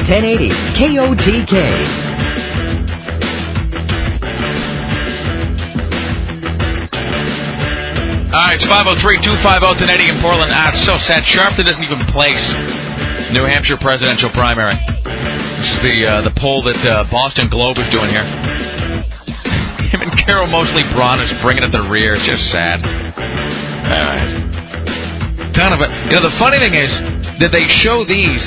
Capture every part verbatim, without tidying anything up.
ten eighty K O T K. All right, it's five oh three, two five oh, ten eighty in Portland. Ah, it's so sad. Sharpton doesn't even place New Hampshire presidential primary. This is the uh, the poll that uh, Boston Globe is doing here. Him and Carol Moseley Braun is bringing it the rear. It's just sad. All right. Kind of a, you know, the funny thing is that they show these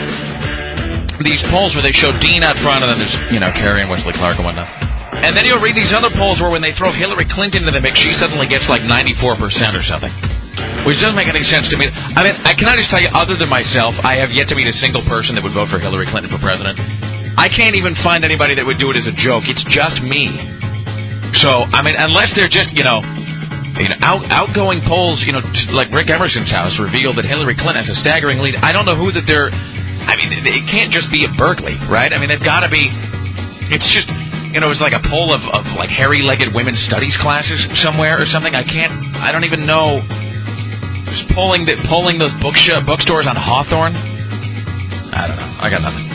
these polls where they show Dean out front and then there's, you know, Kerry and Wesley Clark and whatnot. And then you'll read these other polls where when they throw Hillary Clinton into the mix, she suddenly gets like ninety-four percent or something. Which doesn't make any sense to me. I mean, I can I just tell you, other than myself, I have yet to meet a single person that would vote for Hillary Clinton for president. I can't even find anybody that would do it as a joke. It's just me. So, I mean, unless they're just, you know, you know out, outgoing polls, you know, t- like Rick Emerson's house revealed that Hillary Clinton has a staggering lead. I don't know who that they're... I mean, it can't just be at Berkeley, right? I mean, they've got to be... It's just... You know, it was like a poll of, of like hairy-legged women's studies classes somewhere or something. I can't, I don't even know. Just polling the, polling those book sh- bookstores on Hawthorne? I don't know. I got nothing.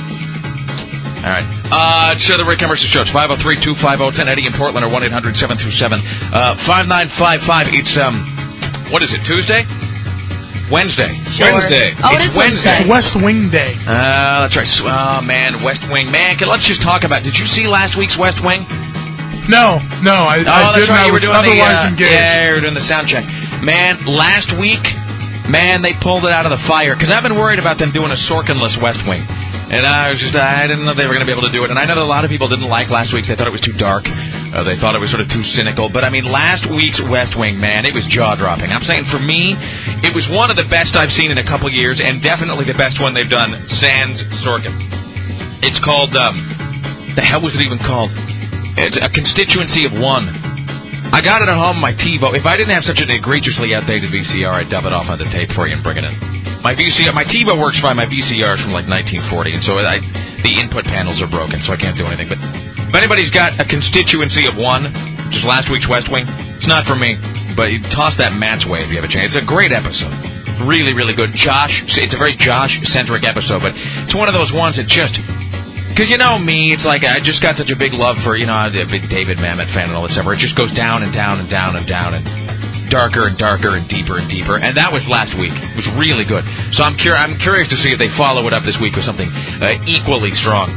All right. Uh, it's uh, the Rick Emerson Show. It's five oh three, two five oh, ten eighty in Portland or one eight hundred seven two seven. Uh, five nine five five. It's, um, what is it, Tuesday? Wednesday. Sure. Wednesday. Oh, it's it Wednesday. Wednesday. West Wing Day. Uh, that's right. Oh, man, West Wing. Man, let's just talk about it. Did you see last week's West Wing? No, no, I, oh, I that's didn't. right. I You were was doing otherwise the, uh, engaged. Yeah, you were doing the sound check. Man, last week, man, they pulled it out of the fire. Because I've been worried about them doing a Sorkin-less West Wing. And I was just, I didn't know they were going to be able to do it. And I know that a lot of people didn't like last week's. They thought it was too dark. Uh, they thought it was sort of too cynical. But, I mean, last week's West Wing, man, it was jaw-dropping. I'm saying for me, it was one of the best I've seen in a couple years, and definitely the best one they've done, sans Sorkin. It's called, um, the hell was it even called? It's A Constituency of One. I got it at home on my TiVo. If I didn't have such an egregiously outdated V C R, I'd dub it off on the tape for you and bring it in. My V C R, my TiVo works fine. My V C R is from like nineteen forty, and so I, the input panels are broken, so I can't do anything. But if anybody's got A Constituency of One, which is last week's West Wing, it's not for me. But you toss that Matt's way if you have a chance. It's a great episode. Really, really good. Josh, it's a very Josh-centric episode, but it's one of those ones that just... Because you know me, it's like I just got such a big love for, you know, I'm a big David Mamet fan and all this stuff, where it just goes down and down and down and down and darker and darker and deeper and deeper. And that was last week. It was really good. So I'm, cur- I'm curious to see if they follow it up this week with something uh, equally strong.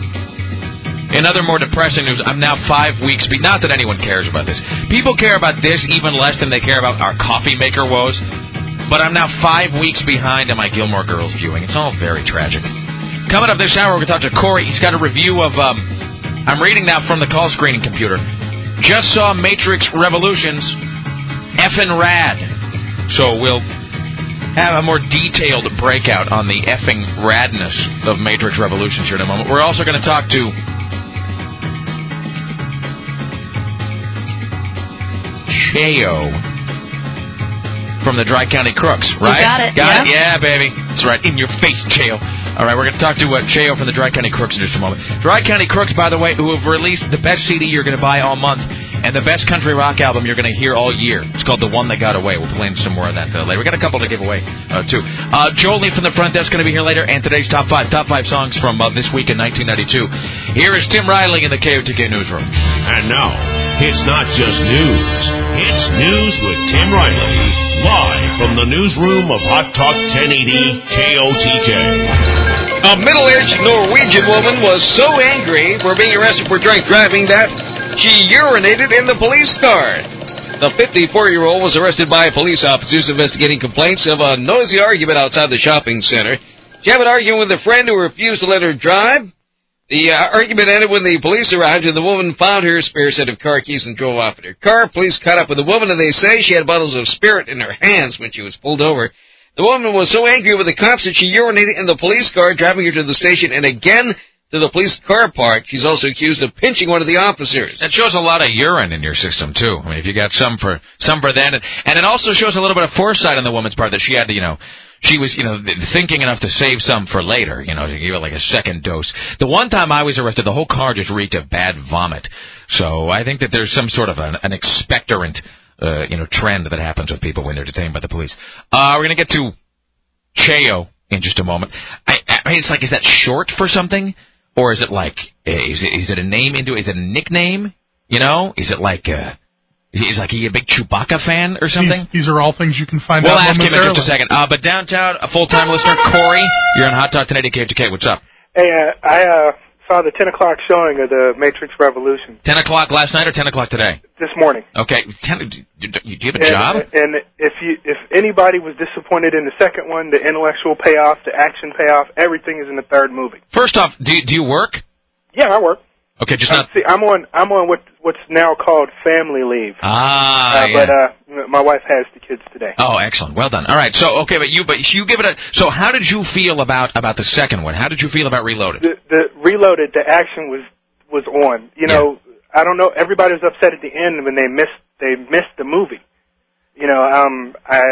In other more depressing news, I'm now five weeks... Be- not that anyone cares about this. People care about this even less than they care about our coffee maker woes. But I'm now five weeks behind on my Gilmore Girls viewing. It's all very tragic. Coming up this hour, we're going to talk to Corey. He's got a review of, um, I'm reading now from the call screening computer. Just saw Matrix Revolutions. Effin' rad. So we'll have a more detailed breakout on the effing radness of Matrix Revolutions here in a moment. We're also going to talk to Cheo from the Dry County Crooks, right? You got it, Got yeah. it? Yeah, baby. That's right. In your face, Cheo. All right, we're going to talk to uh, Cheo from the Dry County Crooks in just a moment. Dry County Crooks, by the way, who have released the best C D you're going to buy all month and the best country rock album you're going to hear all year. It's called The One That Got Away. We'll play some more of that uh, later. We got a couple to give away, uh, too. Uh, Jolie from the front desk going to be here later, and today's top five. Top five songs from uh, this week in nineteen ninety-two. Here is Tim Riley in the K O T K Newsroom. And now, it's not just news. It's News with Tim Riley. Live from the newsroom of Hot Talk ten eighty K O T K. A middle-aged Norwegian woman was so angry for being arrested for drunk driving that she urinated in the police car. The fifty-four-year-old was arrested by police officers investigating complaints of a noisy argument outside the shopping center. She had an argument with a friend who refused to let her drive. The uh, argument ended when the police arrived and the woman found her spare set of car keys and drove off in her car. Police caught up with the woman and they say she had bottles of spirit in her hands when she was pulled over. The woman was so angry with the cops that she urinated in the police car, driving her to the station and again to the police car park. She's also accused of pinching one of the officers. That shows a lot of urine in your system, too. I mean, if you got some for some for that. And, and it also shows a little bit of foresight on the woman's part that she had to, you know, she was, you know, thinking enough to save some for later, you know, to give it like a second dose. The one time I was arrested, the whole car just reeked of bad vomit. So I think that there's some sort of an, an expectorant Uh, you know, trend that happens with people when they're detained by the police. Uh, we're going to get to Cheo in just a moment. I, I it's like, is that short for something? Or is it like, is it, is it a name into, is it a nickname? You know? Is it like, uh, is like he a big Chewbacca fan or something? These, these are all things you can find we'll out momentarily. We'll ask him in just a second. Uh, but downtown, a full-time listener, Corey, you're on Hot Talk ten eighty K O T K. What's up? Hey, uh, I, uh, saw the ten o'clock showing of the Matrix Revolution. ten o'clock last night or ten o'clock today? This morning. Okay. ten, do, do you have a and, job? And if you, if anybody was disappointed in the second one, the intellectual payoff, the action payoff, everything is in the third movie. First off, do you, do you work? Yeah, I work. Okay, just uh, not... See, I'm on, I'm on what, what's now called family leave. Ah, uh, yeah. But, uh, my wife has the kids today. Oh, excellent. Well done. All right. So, okay, but you, but you give it a, so how did you feel about, about the second one? How did you feel about Reloaded? The, the Reloaded, the action was, was on. You know, yeah. I don't know, everybody was upset at the end when they missed, they missed the movie. You know, um, I,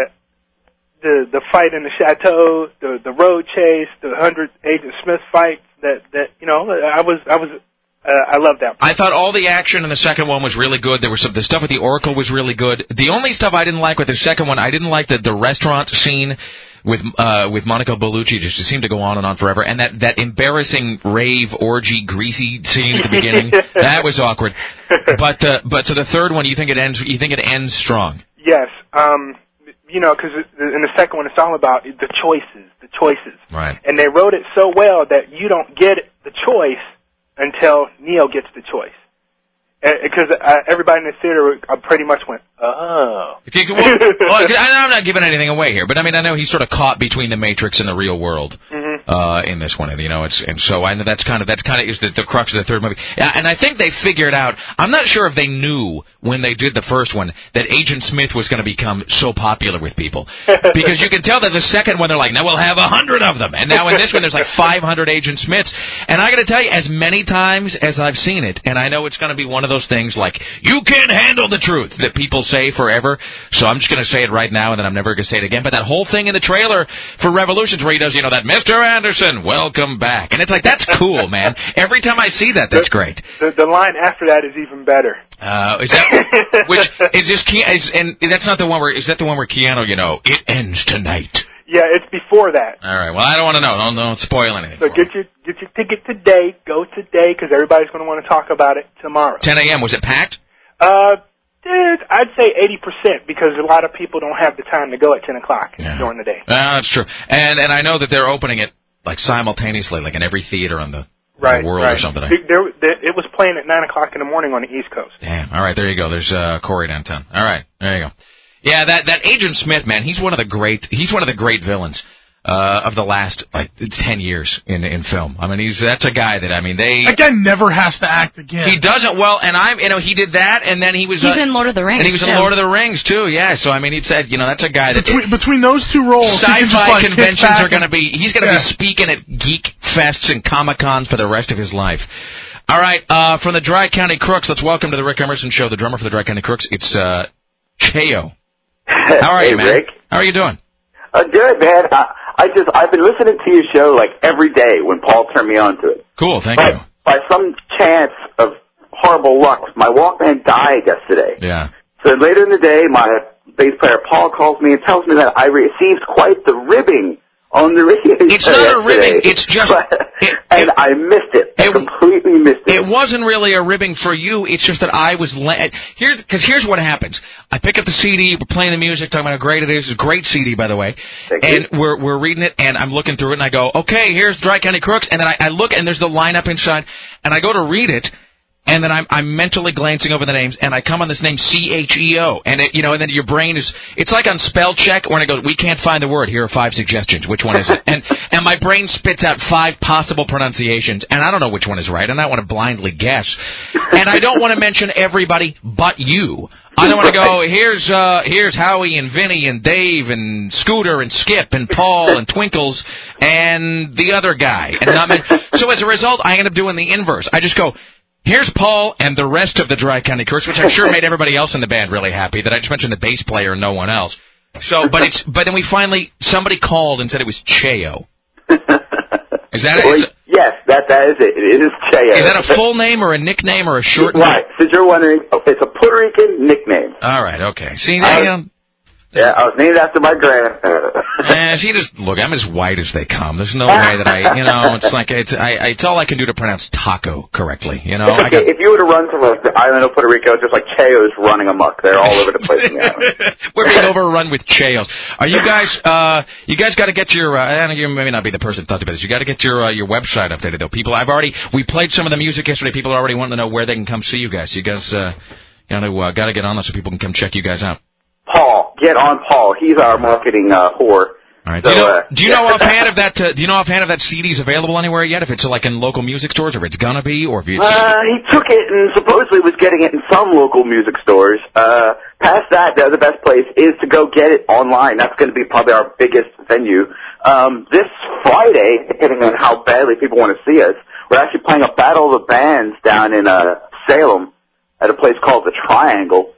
the, the fight in the chateau, the, the road chase, the hundred Agent Smith fight, that, that, you know, I was, I was, Uh, I love that. I thought all the action in the second one was really good. There was some, the stuff with the Oracle was really good. The only stuff I didn't like with the second one, I didn't like the, the restaurant scene with uh, with Monica Bellucci. Just it seemed to go on and on forever. And that, that embarrassing rave orgy greasy scene at the beginning, that was awkward. But uh, but so the third one, you think it ends? You think it ends strong? Yes. Um, you know, because in the second one, it's all about the choices, the choices. Right. And they wrote it so well that you don't get the choice until Neo gets the choice. Because uh, everybody in the theater uh, pretty much went, oh. Okay, well, well, I'm not giving anything away here, but I mean, I know he's sort of caught between the Matrix and the real world mm-hmm. uh, in this one. You know, it's and so I know that's kind of that's kind of is the, the crux of the third movie. Yeah, and I think they figured out. I'm not sure if they knew when they did the first one that Agent Smith was going to become so popular with people, because you can tell that the second one they're like, now we'll have a hundred of them, and now in this one there's like five hundred Agent Smiths. And I got to tell you, as many times as I've seen it, and I know it's going to be one of those things like, you can't handle the truth that people say forever, so I'm just going to say it right now and then I'm never going to say it again. But that whole thing in the trailer for Revolutions where he does, you know, that Mister Anderson, welcome back. And it's like, that's cool, man. Every time I see that, that's the, great. The, the line after that is even better. Uh, is that, which, is this, is, and that's not the one where, is that the one where Keanu, you know, it ends tonight? Yeah, it's before that. All right. Well, I don't want to know. Don't, don't spoil anything. So get your get your ticket today. Go today because everybody's going to want to talk about it tomorrow. ten a.m. Was it packed? Uh, dude, I'd say eighty percent because a lot of people don't have the time to go at ten o'clock yeah. during the day. Uh, that's true. And and I know that they're opening it like simultaneously, like in every theater in the, right, in the world right. or something. There, there, it was playing at nine o'clock in the morning on the East Coast. Damn. All right, there you go. There's uh, Corey downtown. All right, there you go. Yeah, that that Agent Smith, man, he's one of the great. He's one of the great villains. Uh, of the last, like, ten years in in film. I mean, he's that's a guy that, I mean, they... Again, never has to act again. He doesn't, well, and I'm, you know, he did that, and then he was... He's uh, in Lord of the Rings, And he was too. in Lord of the Rings, too, yeah. So, I mean, he said, you know, that's a guy that... Between, between those two roles, sci-fi he can just, like, conventions are going to be... He's going to yeah. be speaking at Geek Fests and Comic-Cons for the rest of his life. All right, uh, from the Dry County Crooks, let's welcome to the Rick Emerson Show, the drummer for the Dry County Crooks. It's, uh, Cheo. How are hey, you, man? Rick. How are you doing? Uh, good, man. Uh, I just, I've been listening to your show like every day when Paul turned me on to it. Cool, thank but you. By some chance of horrible luck, my Walkman died yesterday. Yeah. So later in the day, my bass player Paul calls me and tells me that I received quite the ribbing on the radio. It's not a ribbing, it's just... It, and it, I missed it. I it, completely missed it. It wasn't really a ribbing for you, it's just that I was... La- here's Because here's what happens. I pick up the C D, we're playing the music, talking about how great it is. It's a great C D, by the way. Thank and you. we're we're reading it, and I'm looking through it, and I go, okay, here's Dry County Crooks, and then I, I look, and there's the lineup inside, and I go to read it, and then I'm, I'm mentally glancing over the names, and I come on this name C H E O, and it, you know, and then your brain is, it's like on spell check when it goes, we can't find the word, here are five suggestions, which one is it? and and my brain spits out five possible pronunciations, and I don't know which one is right, and I want to blindly guess, and I don't want to mention everybody but you. I don't want to go, here's uh, here's Howie and Vinny and Dave and Scooter and Skip and Paul and Twinkles and the other guy. And not men- so as a result, I end up doing the inverse. I just go, here's Paul and the rest of the Dry County Crooks, which I'm sure made everybody else in the band really happy that I just mentioned the bass player and no one else. So, but it's but then we finally, somebody called and said it was Cheo. Is that well, is, yes, that that is it. It is Cheo. Is that a full name or a nickname or a short name? Right. Since you're wondering, it's a Puerto Rican nickname. All right. Okay. See, they, um, Yeah, I was named after my grandfather. And she just look. I'm as white as they come. There's no way that I, you know, it's like it's I, it's all I can do to pronounce taco correctly. You know, It's I okay. got, If you were to run to like the island of Puerto Rico, just like Cheo's running amok, they're all over the place in the island. We're being overrun with Cheos. Are you guys? Uh, you guys got to get your. Uh, I don't know, you may not be the person that thought about this. You got to get your uh, your website updated though. People, I've already we played some of the music yesterday. People are already wanting to know where they can come see you guys. You guys, uh, you know, uh, got to get on this so people can come check you guys out. Paul, get on Paul. He's our marketing uh, whore. All right. So, do you know, uh, do you know offhand if that? Uh, do you know offhand if that C D's available anywhere yet? If it's uh, like in local music stores, or if it's gonna be, or if it's. Uh, he took it and supposedly was getting it in some local music stores. Uh, past that, the other best place is to go get it online. That's going to be probably our biggest venue. Um, this Friday, depending on how badly people want to see us, we're actually playing a Battle of the Bands down in uh, Salem at a place called the Triangle.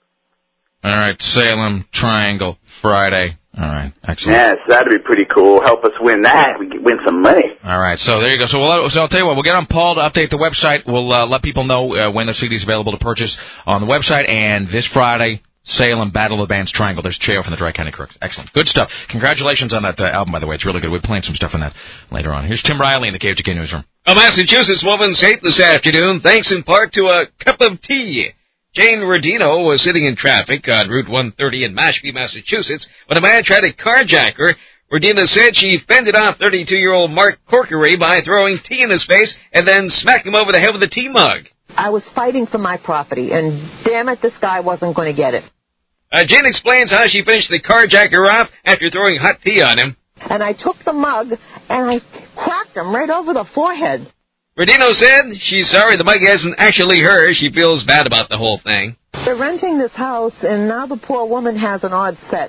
All right, Salem Triangle Friday. All right, excellent. Yes, that'd be pretty cool. Help us win that. We could win some money. All right, so there you go. So, we'll, so I'll tell you what, we'll get on Paul to update the website. We'll uh, let people know uh, when the C D's available to purchase on the website. And this Friday, Salem Battle of the Bands Triangle. There's Cheo from the Dry County Crooks. Excellent. Good stuff. Congratulations on that uh, album, by the way. It's really good. We're playing some stuff on that later on. Here's Tim Riley in the K O T K Newsroom. A Massachusetts woman's hate this afternoon, thanks in part to a cup of tea. Jane Rodino was sitting in traffic on Route one thirty in Mashpee, Massachusetts, when a man tried to carjack her. Rodino said she fended off thirty-two-year-old Mark Corkery by throwing tea in his face and then smacked him over the head with a tea mug. I was fighting for my property, and damn it, this guy wasn't going to get it. Uh, Jane explains how she finished the carjacker off after throwing hot tea on him. And I took the mug, and I cracked him right over the forehead. Rodino said she's sorry the mug isn't actually hers. She feels bad about the whole thing. They're renting this house, and now the poor woman has an odd set.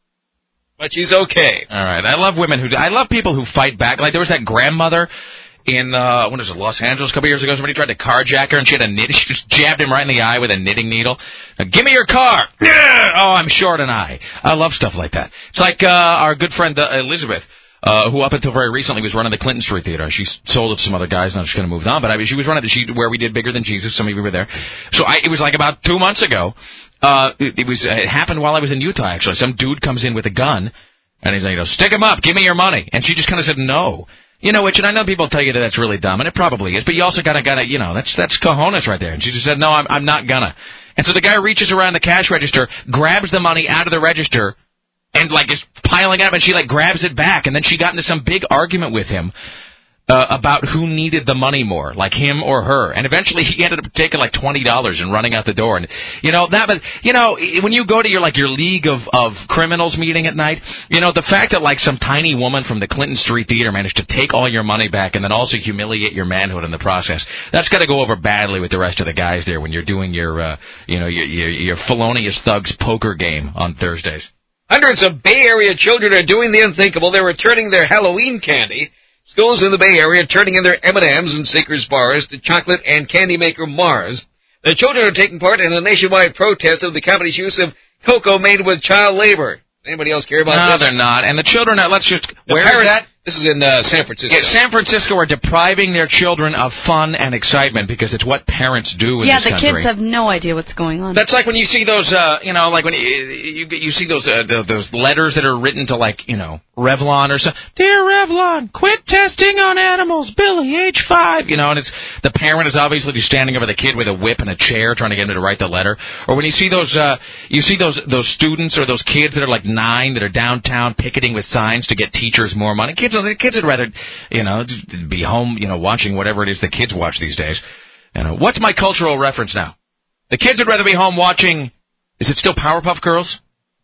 But she's okay. All right. I love women who... I love people who fight back. Like, there was that grandmother in, uh, what is it, Los Angeles a couple years ago. Somebody tried to carjack her, and she had a knit. She just jabbed him right in the eye with a knitting needle. Now, give me your car. Yeah! Oh, I'm short an eye. I love stuff like that. It's like uh, our good friend uh, Elizabeth. Uh, who up until very recently was running the Clinton Street Theater. She sold it to some other guys, now she's kind of moved on. But I mean, she was running the she where we did Bigger Than Jesus. Some of you were there. So I, it was like about two months ago. Uh, it, it was it happened while I was in Utah. Actually, some dude comes in with a gun, and he's like, you know, stick him up, give me your money. And she just kind of said no. You know, which, and I know people tell you that that's really dumb, and it probably is. But you also gotta gotta, you know, that's that's cojones right there. And she just said no, I'm I'm not gonna. And so the guy reaches around the cash register, grabs the money out of the register. And, like, is piling up, and she, like, grabs it back. And then she got into some big argument with him uh, about who needed the money more, like him or her. And eventually he ended up taking, like, twenty dollars and running out the door. And, you know, that, but, you know, when you go to your, like, your League of, of Criminals meeting at night, you know, the fact that, like, some tiny woman from the Clinton Street Theater managed to take all your money back and then also humiliate your manhood in the process, that's got to go over badly with the rest of the guys there when you're doing your, uh, you know, your, your, your felonious thugs poker game on Thursdays. Hundreds of Bay Area children are doing the unthinkable. They're returning their Halloween candy. Schools in the Bay Area turning in their M and M's and Snickers bars to chocolate and candy maker Mars. The children are taking part in a nationwide protest of the company's use of cocoa made with child labor. Anybody else care about no, this? No, they're not. And the children are, let's just, the where parents, is that? This is in uh, San Francisco. Yeah, San Francisco are depriving their children of fun and excitement because it's what parents do in yeah, this country. Yeah, the kids have no idea what's going on. That's like when you see those, uh, you know, like when you you, you see those uh, those letters that are written to, like, you know, Revlon or something. Dear Revlon, quit testing on animals. Billy, age five. You know, and it's the parent is obviously just standing over the kid with a whip and a chair trying to get him to write the letter. Or when you see those, uh, you see those those students or those kids that are like nine that are downtown picketing with signs to get teachers more money. Kids, the kids would rather, you know, be home, you know, watching whatever it is the kids watch these days. You know, what's my cultural reference now? The kids would rather be home watching. Is it still Powerpuff Girls?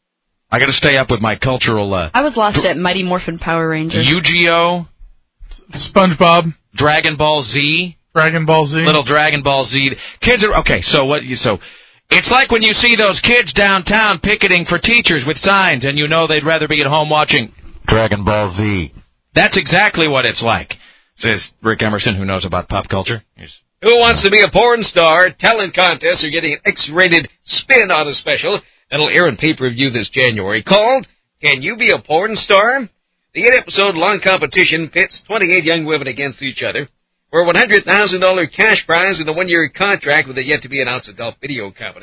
I got to stay up with my cultural. Uh, I was lost at Mighty Morphin Power Rangers. Yu-Gi-Oh, SpongeBob, Dragon Ball Z, Dragon Ball Z, little Dragon Ball Z. Kids are okay. So what? You so. It's like when you see those kids downtown picketing for teachers with signs, and you know they'd rather be at home watching Dragon Ball Z. That's exactly what it's like, says Rick Emerson, who knows about pop culture. Here's Who Wants to Be a Porn Star? Talent contests are getting an X-rated spin on a special that'll air in pay-per-view this January called Can You Be a Porn Star? The eight-episode long competition pits twenty-eight young women against each other for a one hundred thousand dollars cash prize and a one-year contract with a yet-to-be-announced adult video company.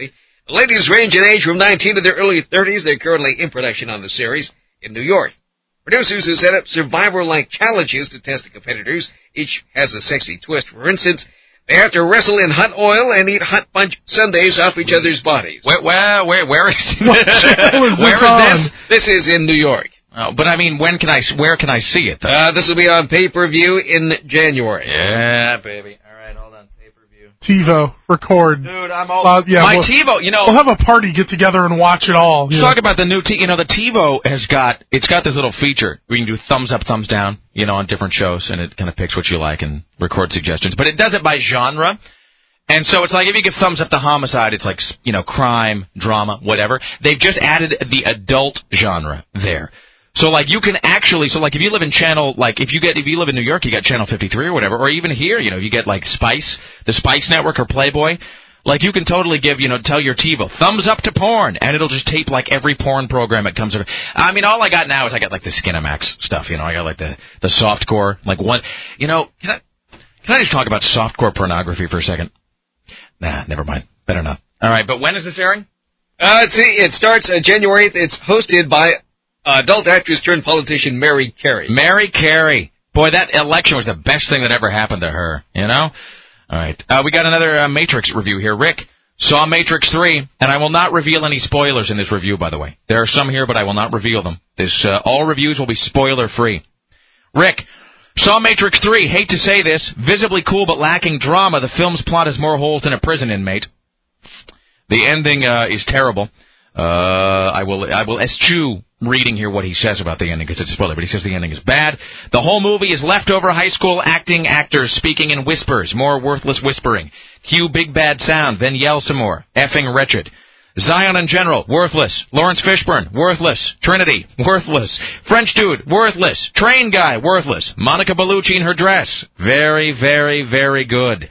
The ladies range in age from nineteen to their early thirties. They're currently in production on the series in New York. Producers have set up Survivor-like challenges to test the competitors. Each has a sexy twist. For instance, they have to wrestle in hot oil and eat hot punch sundaes off each other's bodies. Where, where, where, where is, What channel is where this is on? this? This is in New York. Oh, but I mean, when can I? Where can I see it? Though? Uh, this will be on pay-per-view in January. Yeah, baby. All right, hold on. Pay-per-view. TiVo, record. Dude, I'm all... Uh, yeah, My we'll, TiVo, you know... We'll have a party, get together, and watch it all. Let's Yeah. talk about the new... T- you know, the TiVo has got... It's got this little feature where you can do thumbs up, thumbs down, you know, on different shows, and it kind of picks what you like and record suggestions. But it does it by genre. And so it's like if you give thumbs up to homicide, it's like, you know, crime, drama, whatever. They've just added the adult genre there. So like you can actually, so like if you live in channel, like if you get, if you live in New York, you got channel fifty-three or whatever, or even here, you know, you get like Spice, the Spice Network or Playboy. Like you can totally give, you know, tell your TiVo, thumbs up to porn, and it'll just tape like every porn program it comes over. I mean, all I got now is I got like the Skinamax stuff, you know, I got like the, the softcore, like one, you know, can I, can I just talk about softcore pornography for a second? Nah, never mind. Better not. All right, but when is this airing? Uh, let's see, it starts uh, January eighth. It's hosted by uh, adult actress turned politician Mary Carey. Mary Carey. Boy, that election was the best thing that ever happened to her, you know? All right. Uh, we got another uh, Matrix review here. Rick saw Matrix three, and I will not reveal any spoilers in this review, by the way. There are some here, but I will not reveal them. This uh, all reviews will be spoiler-free. Rick saw Matrix three. Hate to say this. Visibly cool but lacking drama. The film's plot has more holes than a prison inmate. The ending uh, is terrible. Uh, I will I will eschew reading here what he says about the ending because it's a spoiler, but he says the ending is bad. The whole movie is leftover high school acting actors speaking in whispers, more worthless whispering. Cue big bad sound, then yell some more. Effing wretched. Zion in general, worthless. Lawrence Fishburne, worthless. Trinity, worthless. French dude, worthless. Train guy, worthless. Monica Bellucci in her dress, very, very, very good.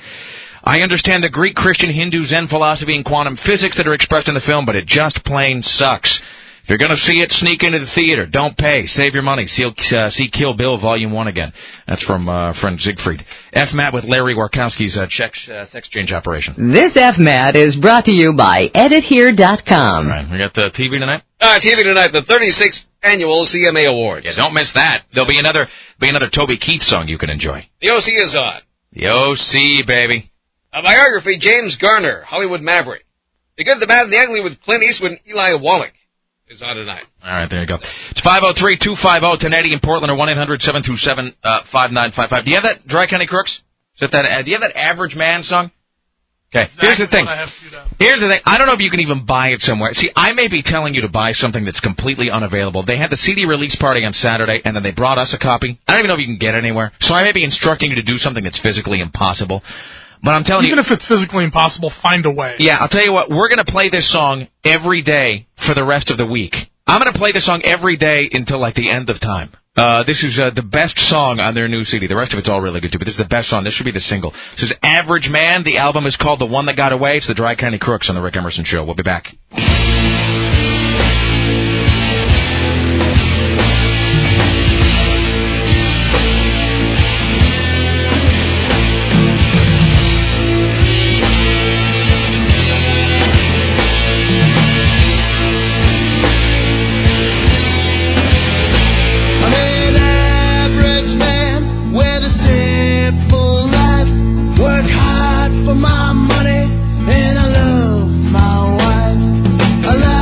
I understand the Greek, Christian, Hindu, Zen philosophy, and quantum physics that are expressed in the film, but it just plain sucks. If you're going to see it, sneak into the theater. Don't pay. Save your money. See, uh, see Kill Bill Volume one again. That's from uh, friend Siegfried. F M A T with Larry Warkowski's uh, checks, uh, sex change operation. This F M A T is brought to you by edit here dot com. All right, we got the T V tonight? Uh, T V tonight, the thirty-sixth Annual C M A Awards. Yeah, don't miss that. There'll be another be another Toby Keith song you can enjoy. The O C is on. The O C, baby. A biography, James Garner, Hollywood Maverick. The Good, the Bad, and the Ugly with Clint Eastwood and Eli Wallach is on tonight. All right, there you go. It's five oh three, two five oh, ten eighty in Portland or one eight hundred, seven two seven, five nine five five. Do you have that Dry County Crooks? Is that, that uh, do you have that Average Man song? Okay, exactly. Here's the thing. Here's the thing. I don't know if you can even buy it somewhere. See, I may be telling you to buy something that's completely unavailable. They had the C D release party on Saturday, and then they brought us a copy. I don't even know if you can get it anywhere. So I may be instructing you to do something that's physically impossible. But I'm telling Even you... Even if it's physically impossible, find a way. Yeah, I'll tell you what. We're going to play this song every day for the rest of the week. I'm going to play this song every day until, like, the end of time. Uh, this is uh, the best song on their new C D. The rest of it's all really good, too, but this is the best song. This should be the single. This is Average Man. The album is called The One That Got Away. It's the Dry County Crooks on the Rick Emerson Show. We'll be back. My money and I love my wife. I love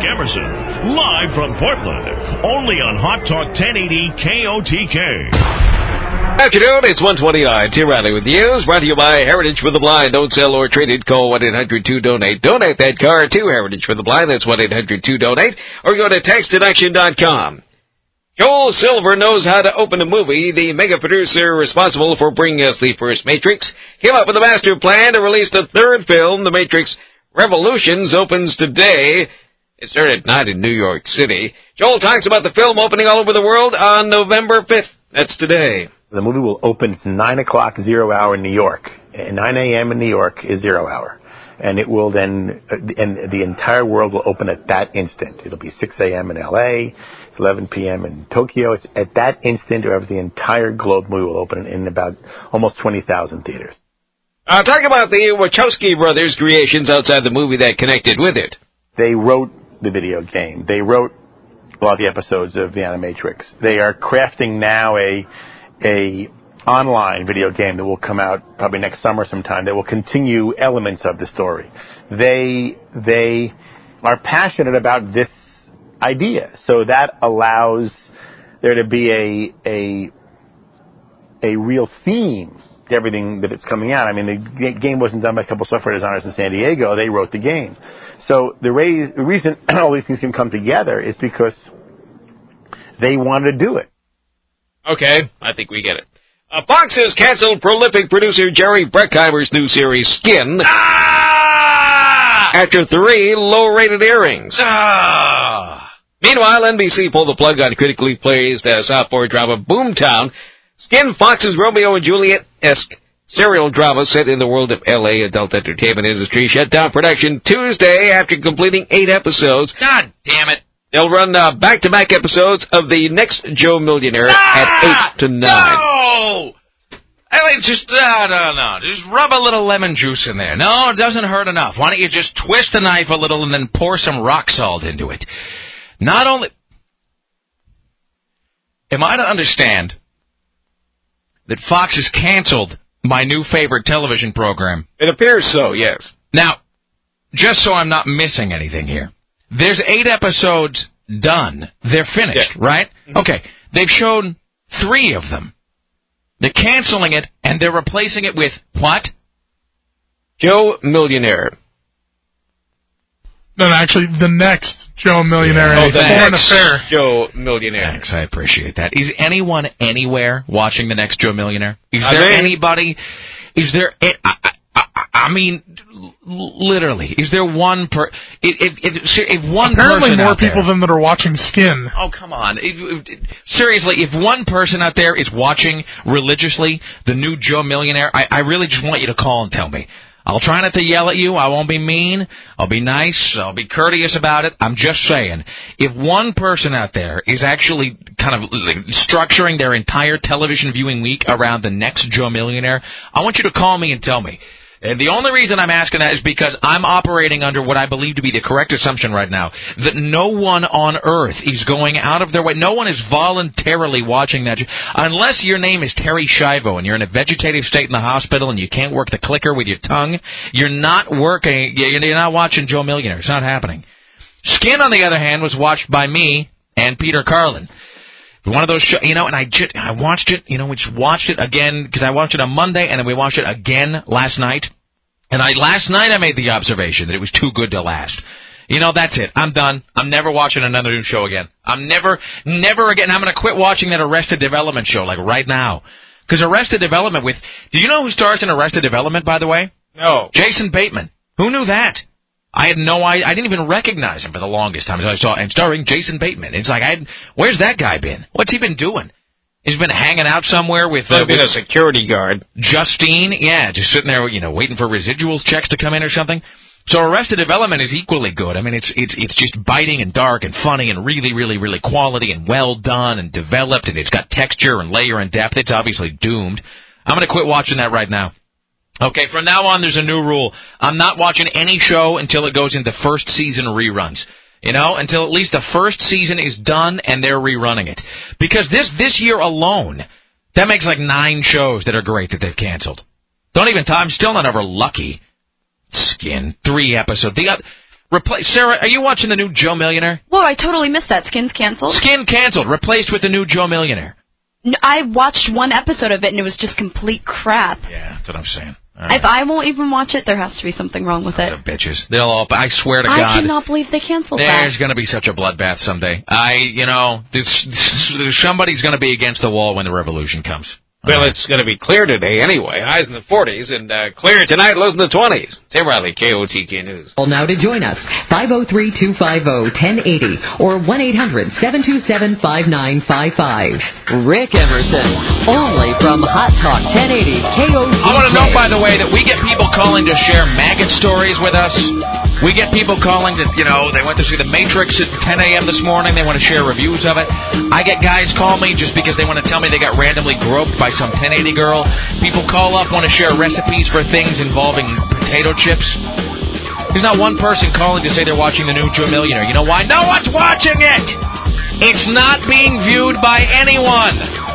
Emerson, live from Portland, only on Hot Talk ten eighty K O T K. Afternoon, it's one twenty-nine. Tim Riley with news, brought to you by Heritage for the Blind. Don't sell or trade it. Call one eight hundred two donate. Donate that car to Heritage for the Blind. That's one eight hundred two donate. Or go to tax deduction dot com. Joel Silver knows how to open a movie. The mega producer responsible for bringing us the first Matrix came up with a master plan to release the third film, The Matrix Revolutions, opens today. It started at night in New York City. Joel talks about the film opening all over the world on November fifth. That's today. The movie will open at nine o'clock zero hour in New York. nine a.m. in New York is zero hour. And it will then, and the entire world will open at that instant. It'll be six a.m. in L A, it's eleven p.m. in Tokyo. It's at that instant, or the entire globe movie will open in about almost twenty thousand theaters. Uh, talk about the Wachowski brothers' creations outside the movie that connected with it. They wrote the video game. They wrote a lot of the episodes of The Animatrix. They are crafting now a a online video game that will come out probably next summer sometime that will continue elements of the story. They they are passionate about this idea, so that allows there to be a a a real theme to everything that it's coming out. I mean, the game wasn't done by a couple software designers in San Diego. They wrote the game. So the, raise, the reason all these things can come together is because they wanted to do it. Okay, I think we get it. Uh, Fox has canceled prolific producer Jerry Bruckheimer's new series, Skin, ah! after three low-rated airings. Ah! Meanwhile, N B C pulled the plug on critically praised uh, sophomore drama Boomtown. Skin, Fox's Romeo and Juliet-esque serial drama set in the world of L A adult entertainment industry shut down production Tuesday after completing eight episodes. God damn it. They'll run uh, back-to-back episodes of the next Joe Millionaire ah, at eight to nine. No! I mean, just, no, no, no. Just rub a little lemon juice in there. No, it doesn't hurt enough. Why don't you just twist the knife a little and then pour some rock salt into it? Not only... Am I to understand that Fox has canceled my new favorite television program? It appears so, yes. Now, just so I'm not missing anything here. There's eight episodes done. They're finished, yeah. right? Mm-hmm. Okay. They've shown three of them. They're canceling it, and they're replacing it with what? Joe Millionaire. No, no, actually, the next Joe Millionaire. Yeah. Oh, the Foreign next Affair. Joe Millionaire. Thanks, I appreciate that. Is anyone anywhere watching the next Joe Millionaire? Is I there mean, anybody? Is there... I, I, I mean, literally, is there one per... If, if, if one Apparently person more out people there, than that are watching Skin. Oh, come on. If, if, seriously, if one person out there is watching religiously the new Joe Millionaire, I, I really just want you to call and tell me. I'll try not to yell at you. I won't be mean. I'll be nice. I'll be courteous about it. I'm just saying, if one person out there is actually kind of structuring their entire television viewing week around the next Joe Millionaire, I want you to call me and tell me. And the only reason I'm asking that is because I'm operating under what I believe to be the correct assumption right now, that no one on earth is going out of their way. No one is voluntarily watching that. Unless your name is Terry Schiavo and you're in a vegetative state in the hospital and you can't work the clicker with your tongue, you're not working, you're not watching Joe Millionaire. It's not happening. Skin, on the other hand, was watched by me and Peter Carlin. One of those shows, you know, and I just, I watched it, you know, we just watched it again, because I watched it on Monday, and then we watched it again last night. And I, last night I made the observation that it was too good to last. You know, that's it. I'm done. I'm never watching another new show again. I'm never, never again. I'm going to quit watching that Arrested Development show, like, right now. Because Arrested Development with, do you know who stars in Arrested Development, by the way? No. Jason Bateman. Who knew that? I had no idea. I didn't even recognize him for the longest time. I saw, and starring Jason Bateman. It's like, I had, where's that guy been? What's he been doing? He's been hanging out somewhere with, uh, with a security guard. Justine, yeah, just sitting there, you know, waiting for residuals checks to come in or something. So Arrested Development is equally good. I mean, it's it's it's just biting and dark and funny and really, really, really quality and well done and developed, and it's got texture and layer and depth. It's obviously doomed. I'm going to quit watching that right now. Okay, from now on, there's a new rule. I'm not watching any show until it goes into first season reruns. You know, until at least the first season is done and they're rerunning it. Because this this year alone, that makes like nine shows that are great that they've canceled. Don't even, I'm still not ever lucky. Skin, three episodes. The, Replace Sarah, are you watching the new Joe Millionaire? Whoa, I totally missed that. Skin's canceled? Skin canceled, replaced with the new Joe Millionaire. No, I watched one episode of it, and it was just complete crap. Yeah, that's what I'm saying. Right. If I won't even watch it, there has to be something wrong with Sons it. of bitches. They'll all, I swear to I God. I cannot believe they canceled There's that. There's going to be such a bloodbath someday. I, you know, this, this, somebody's going to be against the wall when the revolution comes. Well, right. It's going to be clear today anyway. Highs in the forties and uh, clear tonight, lows in the twenties. Tim Riley, K O T K News. Well, now to join us, five oh three, two five oh, one oh eight oh or one eight hundred, seven two seven, five nine five five. Rick Emerson, only from Hot Talk ten eighty K O T K. I want to note, by the way, that we get people calling to share maggot stories with us. We get people calling that, you know, they went to see The Matrix at ten a.m. this morning. They want to share reviews of it. I get guys call me just because they want to tell me they got randomly groped by some ten eighty girl. People call up, want to share recipes for things involving potato chips. There's not one person calling to say they're watching the new Joe Millionaire. You know why? No one's watching it! It's not being viewed by anyone.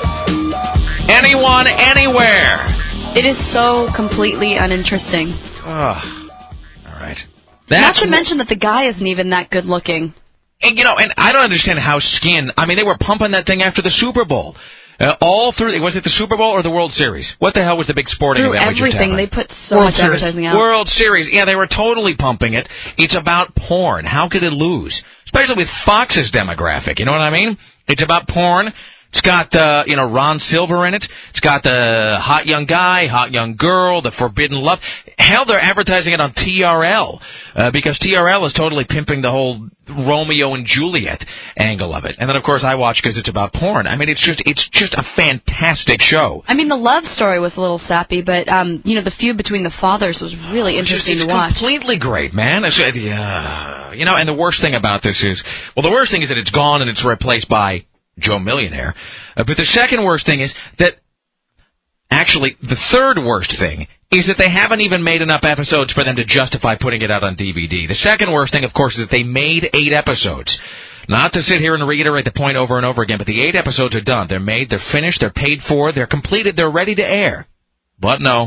Anyone, anywhere. It is so completely uninteresting. Ugh. All right. Not to mention that the guy isn't even that good looking. And, you know, and I don't understand how Skin, I mean, they were pumping that thing after the Super Bowl. Uh, all through, was it the Super Bowl or the World Series? What the hell was the big sporting through event? Everything. They put so World much Series. advertising out. World Series. Yeah, they were totally pumping it. It's about porn. How could it lose? Especially with Fox's demographic. You know what I mean? It's about porn. It's got, uh, you know, Ron Silver in it. It's got the hot young guy, hot young girl, the forbidden love. Hell, they're advertising it on T R L, uh, because T R L is totally pimping the whole Romeo and Juliet angle of it. And then, of course, I watch because it's about porn. I mean, it's just it's just a fantastic show. I mean, the love story was a little sappy, but, um, you know, the feud between the fathers was really interesting just, to watch. It's completely great, man. It's, uh, yeah. You know, and the worst thing about this is, well, the worst thing is that it's gone and it's replaced by Joe Millionaire. Uh, but the second worst thing is that, actually, the third worst thing is that they haven't even made enough episodes for them to justify putting it out on D V D. The second worst thing, of course, is that they made eight episodes. Not to sit here and reiterate the point over and over again, but the eight episodes are done. They're made, they're finished, they're paid for, they're completed, they're ready to air. But no.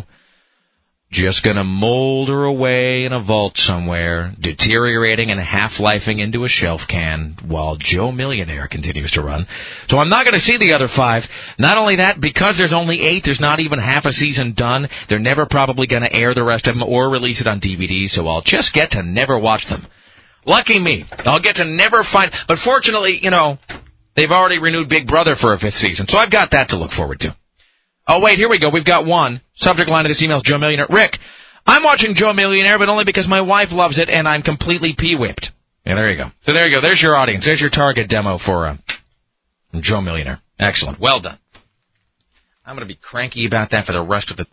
Just gonna molder away in a vault somewhere, deteriorating and half-lifing into a shelf can while Joe Millionaire continues to run. So I'm not gonna see the other five. Not only that, because there's only eight, there's not even half a season done. They're never probably gonna air the rest of them or release it on D V D, so I'll just get to never watch them. Lucky me. I'll get to never find... But fortunately, you know, they've already renewed Big Brother for a fifth season, so I've got that to look forward to. Oh, wait, here we go. We've got one. Subject line of this email is Joe Millionaire. Rick, I'm watching Joe Millionaire, but only because my wife loves it and I'm completely pee-whipped. Yeah, there you go. So there you go. There's your audience. There's your target demo for uh, Joe Millionaire. Excellent. Well done. I'm going to be cranky about that for the rest of the...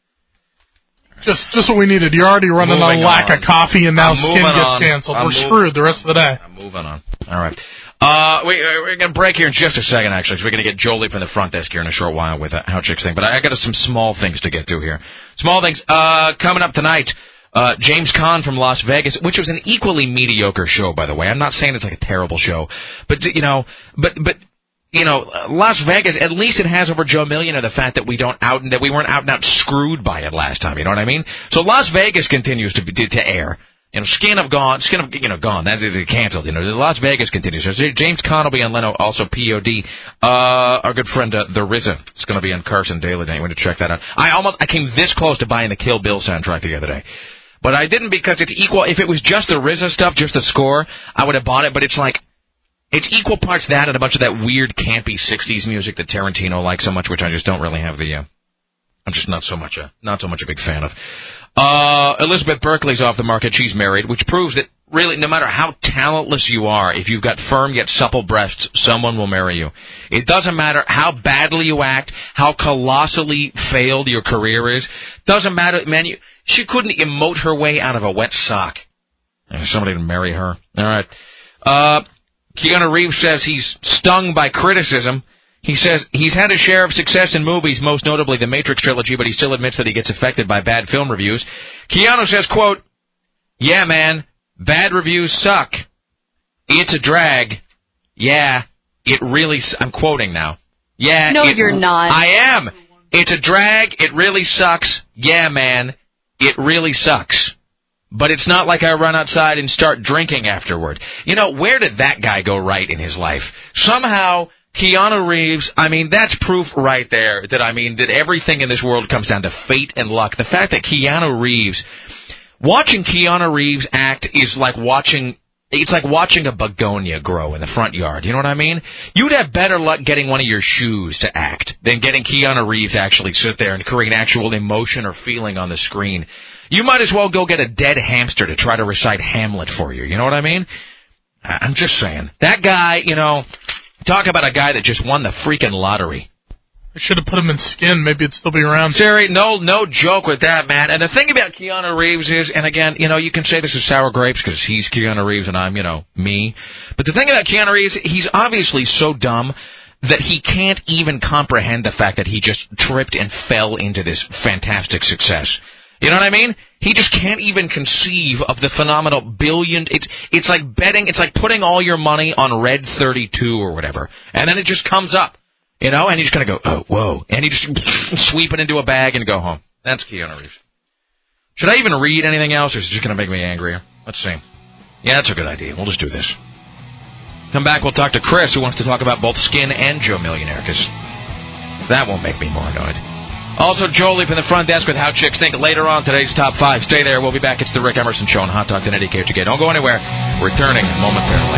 Just just what we needed. You're already running on lack of coffee, and now Skin gets canceled. We're screwed the rest of the day. I'm moving on. All right. Uh, we, we're going to break here in just a second, actually, so we're going to get Jolie from the front desk here in a short while with a How Chicks thing. But I, I got some small things to get to here. Small things. Uh, coming up tonight, uh, James Caan from Las Vegas, which was an equally mediocre show, by the way. I'm not saying it's like a terrible show, but, you know, but, but, you know, Las Vegas, at least it has over Joe Millionaire the fact that we don't out, that we weren't out and out screwed by it last time, you know what I mean? So Las Vegas continues to, to, to air. You know, Skin of gone, Skin of, you know, gone. That is canceled. You know, Las Vegas continues. So James Caan will be on Leno, also P O D. Uh, our good friend, uh, The R Z A, is going to be on Carson Daly tonight. You want to check that out. I almost, I came this close to buying the Kill Bill soundtrack the other day. But I didn't because it's equal. If it was just the R Z A stuff, just the score, I would have bought it. But it's like, it's equal parts that and a bunch of that weird, campy sixties music that Tarantino likes so much, which I just don't really have the, uh, I'm just not so much a, not so much a big fan of. Uh, Elizabeth Berkley's off the market. She's married, which proves that really, no matter how talentless you are, if you've got firm yet supple breasts, someone will marry you. It doesn't matter how badly you act, how colossally failed your career is. Doesn't matter, man. You, she couldn't emote her way out of a wet sock. Somebody to marry her. All right. Uh, Keanu Reeves says he's stung by criticism. He says he's had a share of success in movies, most notably the Matrix trilogy, but he still admits that he gets affected by bad film reviews. Keanu says, quote, "Yeah, man, bad reviews suck. It's a drag. Yeah, it really... Su-. I'm quoting now. Yeah, no, it, you're not. I am. It's a drag. It really sucks. Yeah, man, it really sucks. but it's not like I run outside and start drinking afterward. You know, where did that guy go right in his life? Somehow, Keanu Reeves, I mean, that's proof right there that, I mean, that everything in this world comes down to fate and luck. The fact that Keanu Reeves, watching Keanu Reeves act is like watching, it's like watching a begonia grow in the front yard. You know what I mean? You'd have better luck getting one of your shoes to act than getting Keanu Reeves to actually sit there and create actual emotion or feeling on the screen. You might as well go get a dead hamster to try to recite Hamlet for you. You know what I mean? I'm just saying. That guy, you know, talk about a guy that just won the freaking lottery. I should have put him in Skin. Maybe it'd still be around. Siri, no, no joke with that, man. And the thing about Keanu Reeves is, and again, you know, you can say this is sour grapes because he's Keanu Reeves and I'm, you know, me. But the thing about Keanu Reeves, he's obviously so dumb that he can't even comprehend the fact that he just tripped and fell into this fantastic success. You know what I mean? He just can't even conceive of the phenomenal billion. It's it's like betting. It's like putting all your money on Red thirty-two or whatever, and then it just comes up, you know. And he's gonna go, oh, whoa, and he just sweep it into a bag and go home. That's Keanu Reeves. Should I even read anything else, or is it just gonna make me angrier? Let's see. Yeah, that's a good idea. We'll just do this. Come back. We'll talk to Chris, who wants to talk about both Skin and Joe Millionaire, because that won't make me more annoyed. Also, Jolie from the front desk with How Chicks Think later on today's Top five. Stay there. We'll be back. It's the Rick Emerson Show on Hot Talk ten eighty K O T K. Don't go anywhere. Returning momentarily.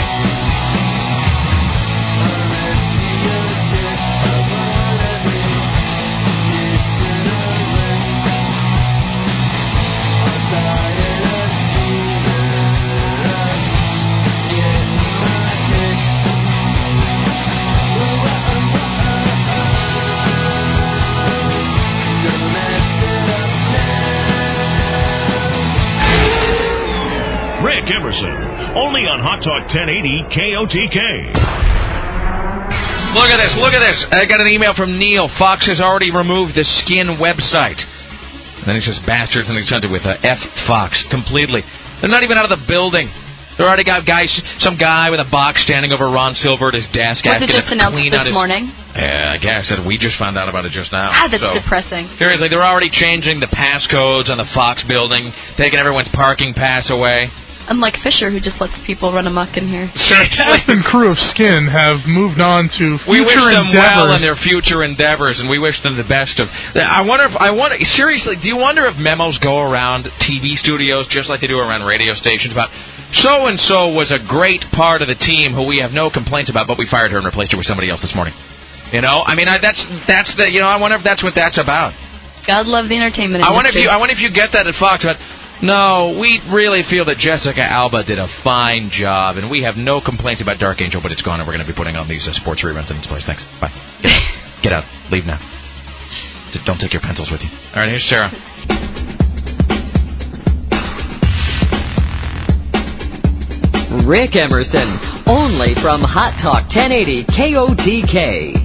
Only on Hot Talk ten eighty K O T K. Look at this, look at this. I got an email from Neil. Fox has already removed the Skin website. And then he says bastards and he sent it with a F Fox completely. They're not even out of the building. They already got guys, some guy with a box standing over Ron Silver at his desk. Was it just announced this his, morning? Yeah, I guess. That we just found out about it just now. Ah, that's so, depressing. Seriously, they're already changing the passcodes on the Fox building, taking everyone's parking pass away. Unlike Fisher, who just lets people run amok in here. The cast and crew of Skin have moved on to future we wish them endeavors. well in their future endeavors, and we wish them the best of. I wonder if I wonder seriously. Do you wonder if memos go around T V studios just like they do around radio stations about so and so was a great part of the team who we have no complaints about, but we fired her and replaced her with somebody else this morning. You know, I mean, I, that's that's the you know. I wonder if that's what that's about. God love the entertainment industry. I wonder if you I wonder if you get that at Fox. But no, we really feel that Jessica Alba did a fine job, and we have no complaints about Dark Angel, but it's gone, and we're going to be putting on these uh, sports reruns in its place. Thanks. Bye. Get out. Get out. Leave now. Don't take your pencils with you. All right, here's Sarah. Rick Emerson, only from Hot Talk ten eighty K O T K.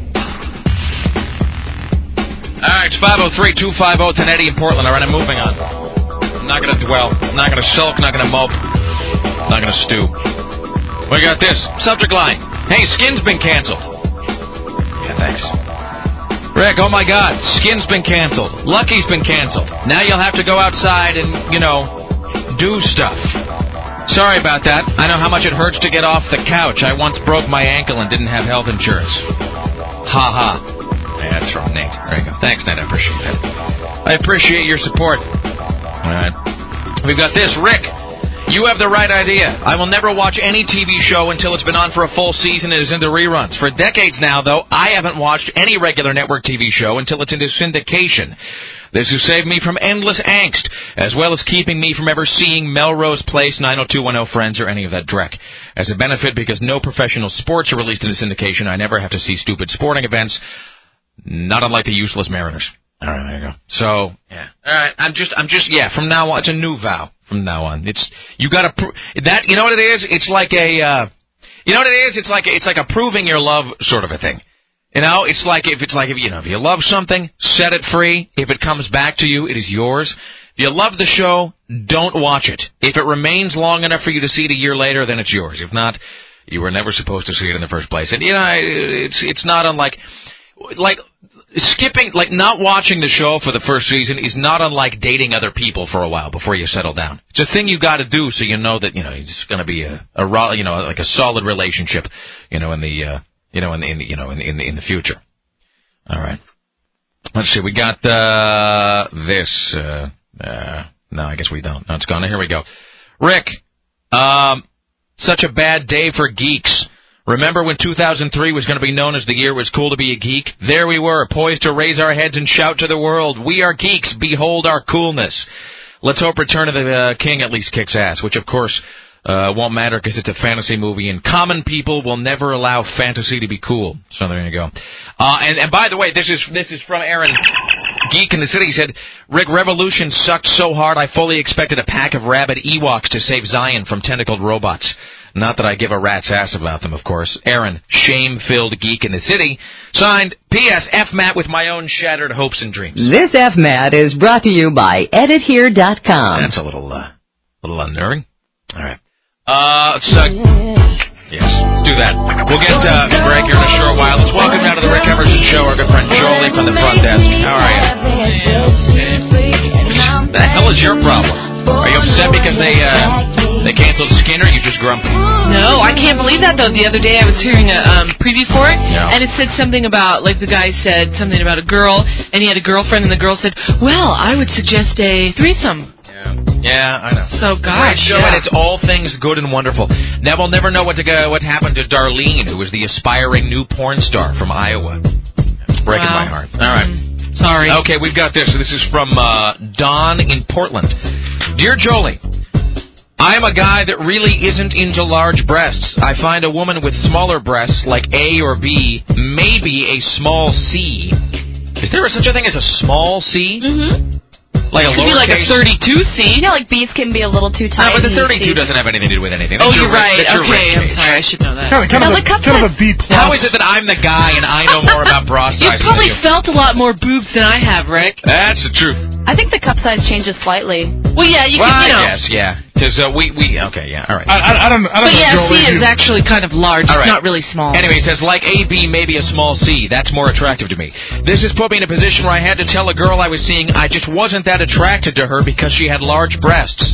All right, it's five oh three, two five oh, ten eighty in Portland. All right, I'm moving on. I'm not going to dwell. I'm not going to sulk. Not going to mope. Not going to stew. We got this. Subject line. Hey, Skin's been canceled. Yeah, thanks. Rick, oh my God. Skin's been canceled. Lucky's been canceled. Now you'll have to go outside and, you know, do stuff. Sorry about that. I know how much it hurts to get off the couch. I once broke my ankle and didn't have health insurance. Ha ha. Yeah, that's from Nate. There you go. Thanks, Nate. I appreciate that. I appreciate your support. All right. We've got this. Rick, you have the right idea. I will never watch any T V show until it's been on for a full season and is into reruns. For decades now, though, I haven't watched any regular network T V show until it's into syndication. This has saved me from endless angst, as well as keeping me from ever seeing Melrose Place, nine oh two one oh Friends, or any of that dreck. As a benefit, because no professional sports are released into syndication, I never have to see stupid sporting events, not unlike the useless Mariners. All right, there you go. So, yeah. All right, I'm just, I'm just, yeah, from now on, it's a new vow from now on. It's, you gotta, pro- that, you know what it is? It's like a, uh, you know what it is? It's like, it's like a proving your love sort of a thing. You know, it's like, if it's like, if, you know, if you love something, set it free. If it comes back to you, it is yours. If you love the show, don't watch it. If it remains long enough for you to see it a year later, then it's yours. If not, you were never supposed to see it in the first place. And, you know, it's, it's not unlike, like, skipping, like, not watching the show for the first season is not unlike dating other people for a while before you settle down. It's a thing you got to do so you know that, you know, it's going to be a, a, you know, like a solid relationship, you know, in the, uh, you know, in the, in the, you know, in the, in the, in the future. All right. Let's see. We got, uh, this, uh, uh, no, I guess we don't. No, it's gone. Here we go. Rick, um, such a bad day for geeks. Remember when two thousand three was going to be known as the year it was cool to be a geek? There we were, poised to raise our heads and shout to the world, we are geeks, behold our coolness. Let's hope Return of the uh, King at least kicks ass, which of course uh, won't matter because it's a fantasy movie, and common people will never allow fantasy to be cool. So there you go. Uh, and, and by the way, this is this is from Aaron, Geek in the City. He said, Rick, Revolution sucked so hard I fully expected a pack of rabid Ewoks to save Zion from tentacled robots. Not that I give a rat's ass about them, of course. Aaron, shame-filled Geek in the City. Signed, P S. F. Matt with my own shattered hopes and dreams. This F. Matt is brought to you by edit here dot com. That's a little, uh, little unnerving. All right. Uh, so, yes, let's do that. We'll get uh, Greg here in a short while. Let's welcome now to the Rick Emerson Show our good friend Jolie from the front desk. How are you? The hell is your problem? Are you upset because they uh, they canceled Skinner? You just grumpy? No, I can't believe that, though. The other day I was hearing a um, preview for it, yeah. and it said something about, like the guy said something about a girl, and he had a girlfriend, and the girl said, well, I would suggest a threesome. Yeah, yeah, I know. So, gosh, Great show, yeah. and it's all things good and wonderful. Now, we'll never know what to go, what happened to Darlene, who was the aspiring new porn star from Iowa. It's breaking wow. my heart. All right. Mm, sorry. Okay, we've got this. This is from uh, Don in Portland. Dear Jolie, I am a guy that really isn't into large breasts. I find a woman with smaller breasts, like A or B, maybe a small C. Is there such a thing as a small C? Mm-hmm. Like a it could be like a thirty-two C. You know, like B's can be a little too tight. No, but the thirty-two doesn't have anything to do with anything. That's oh, you're your, right. That's your okay, I'm case. sorry. I should know that. Kind of, kind no, of, a, kind of a B plus. How is it that I'm the guy and I know more about bra sizes? You've probably than you? felt a lot more boobs than I have, Rick. That's the truth. I think the cup size changes slightly. Well, yeah, you well, can, you know. I guess, yeah. Because uh, we, we, okay, yeah, all right. I, I, I don't, I don't but know. yeah, Jolie, C is you... actually kind of large. All It's right. not really small. Anyway, it says, like A, B, maybe a small C. That's more attractive to me. This has put me in a position where I had to tell a girl I was seeing I just wasn't that attracted to her because she had large breasts.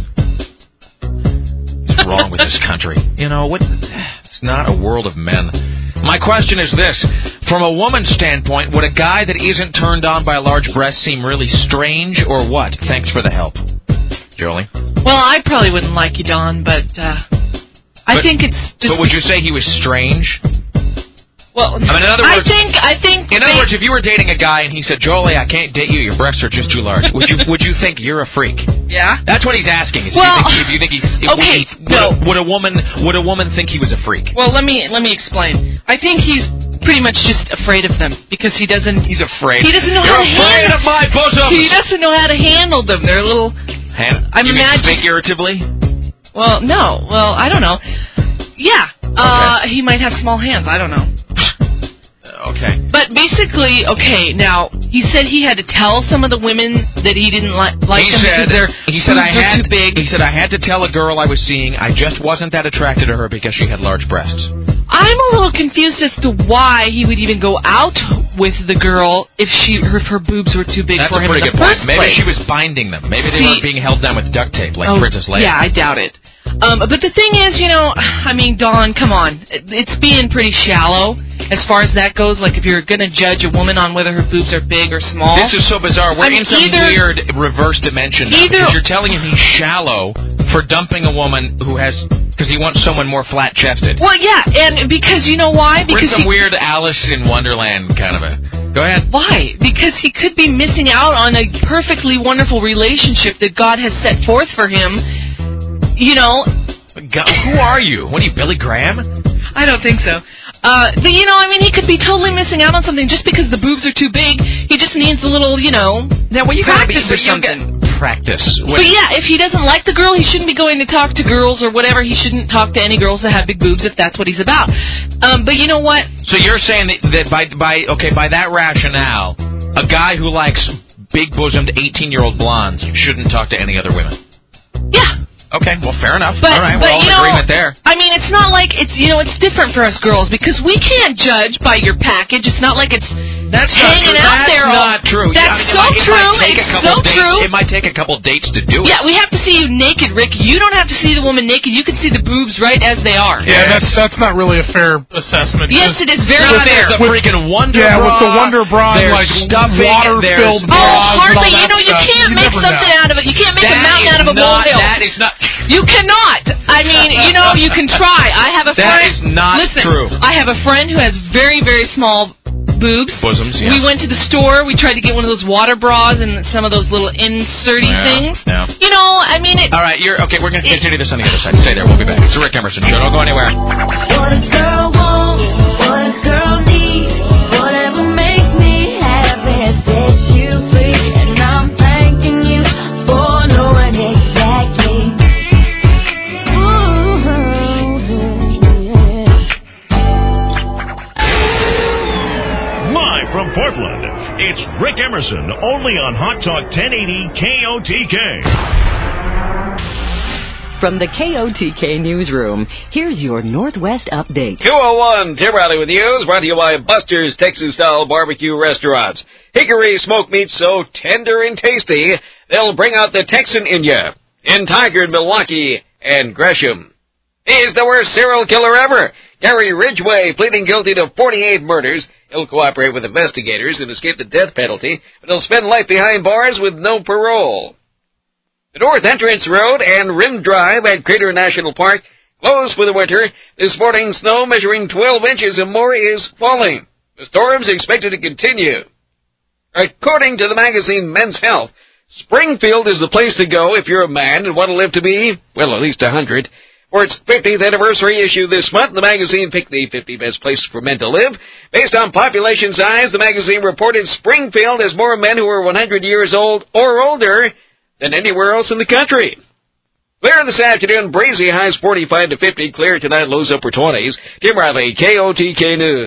What's wrong with this country? You know, what? It's not a world of men. My question is this. From a woman's standpoint, would a guy that isn't turned on by a large breast seem really strange or what? Thanks for the help. Jolie? Well, I probably wouldn't like you, Don, but uh, I but, think it's just... But would you say he was strange? Well, I mean, in other words, I think, I think... In other words, if you were dating a guy and he said, Jolie, I can't date you, your breasts are just too large, would you would you think you're a freak? Yeah? That's what he's asking. Is well, if you think, if you think he's... If okay, would, he, no. Would a, would a woman would a woman think he was a freak? Well, let me let me explain. I think he's pretty much just afraid of them because he doesn't... He's afraid. He doesn't know you're how to afraid handle... of my bosom! He doesn't know how to handle them. They're a little... Hand, I'm you imagining... figuratively? Well, no. Well, I don't know. Yeah. Okay. Uh, he might have small hands. I don't know. Okay. But basically, okay, now, he said he had to tell some of the women that he didn't li- like he them said, because their he said I boobs had, are too big. He said, I had to tell a girl I was seeing I just wasn't that attracted to her because she had large breasts. I'm a little confused as to why he would even go out with the girl if she her, if her boobs were too big That's for him in the good first point. Maybe place. she was binding them. Maybe they See, were being held down with duct tape like oh, Princess Leia. Yeah, I doubt it. Um, but the thing is, you know, I mean, Dawn, come on. It's being pretty shallow as far as that goes. Like, if you're going to judge a woman on whether her boobs are big or small. This is so bizarre. We're I mean, in some either, weird reverse dimension now. Either, because you're telling him he's shallow for dumping a woman who has... Because he wants someone more flat-chested. Well, yeah, and because you know why? Because We're in some he, weird Alice in Wonderland kind of a... Go ahead. Why? Because he could be missing out on a perfectly wonderful relationship that God has set forth for him. You know... God, who are you? What are you, Billy Graham? I don't think so. Uh, but, you know, I mean, he could be totally missing out on something just because the boobs are too big. He just needs a little, you know, now, well, you practice gotta be, or something. Practice. But, yeah, if he doesn't like the girl, he shouldn't be going to talk to girls or whatever. He shouldn't talk to any girls that have big boobs if that's what he's about. Um, but you know what? So you're saying that, that by, by, okay, by that rationale, a guy who likes big-bosomed eighteen-year-old blondes shouldn't talk to any other women? Yeah. Okay, well, fair enough. But, all right, but, we're all you in know, agreement there. I mean, it's not like it's, you know, it's different for us girls because we can't judge by your package. It's not like it's That's hanging not out true. there. That's all, not true. That's I mean, so it might, true. It might take it's a couple so dates. true. It might take a couple dates to do it. Yeah, we have to see you naked, Rick. You don't have to see the woman naked. You can see the boobs right as they are. Yeah, yes. that's that's not really a fair assessment. Yes, it is very not fair. The freaking Wonder yeah, Bra. with the Wonder Bra, and like water-filled bras. Oh, hardly. You know, you stuff. can't you make something know. out of it. You can't make that a mountain out of a not, molehill. That is not. You cannot. I mean, you know, you can try. I have a that friend. That is not listen, true. I have a friend who has very, very small boobs. Bosoms, yeah. We went to the store. We tried to get one of those water bras and some of those little inserty yeah, things. Yeah. You know, I mean it. All right, you're okay. We're going to continue this on the other side. Stay there. We'll be back. It's the Rick Emerson Show. Don't go anywhere. What a girl wants, what a girl needs, whatever makes me happy sets you free, and I'm thanking you for knowing exactly. Ooh, yeah. Live from Portland, it's Rick Emerson, only on Hot Talk ten eighty K O T K. From the K O T K newsroom, here's your Northwest update. two oh one, Tim Riley with news, brought to you by Buster's Texas-style barbecue restaurants. Hickory smoked meat so tender and tasty, they'll bring out the Texan in ya. In Tigard, Milwaukee, and Gresham. He's the worst serial killer ever. Gary Ridgway pleading guilty to forty-eight murders. He'll cooperate with investigators and escape the death penalty, but he'll spend life behind bars with no parole. The North Entrance Road and Rim Drive at Crater National Park closed for the winter. The sporting snow measuring twelve inches and more is falling. The storm's expected to continue. According to the magazine Men's Health, Springfield is the place to go if you're a man and want to live to be, well, at least one hundred. For its fiftieth anniversary issue this month, the magazine picked the fifty best places for men to live. Based on population size, the magazine reported Springfield has more men who are one hundred years old or older than anywhere else in the country. Clear this afternoon, breezy, highs forty-five to fifty. Clear tonight, lows upper twenties. Tim Riley, K O T K News.